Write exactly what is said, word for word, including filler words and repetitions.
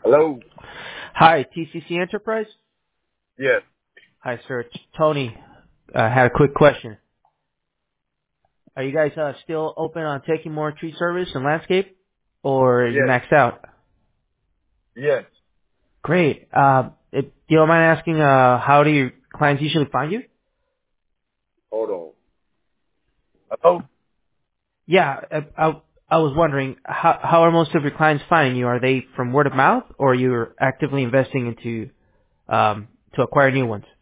Hello? Hi, T C C Enterprise. Yes. Hi, sir. It's Tony. I had a quick question. Are you guys uh, still open on taking more tree service and landscape, or are you Yes. maxed out? Yes. Great. Uh, if you don't mind asking, uh, how do your clients usually find you? Hold on. Hello? Yeah, I, I, I was wondering, how, how are most of your clients finding you? Are they from word of mouth, or you're actively investing into um, to acquire new ones?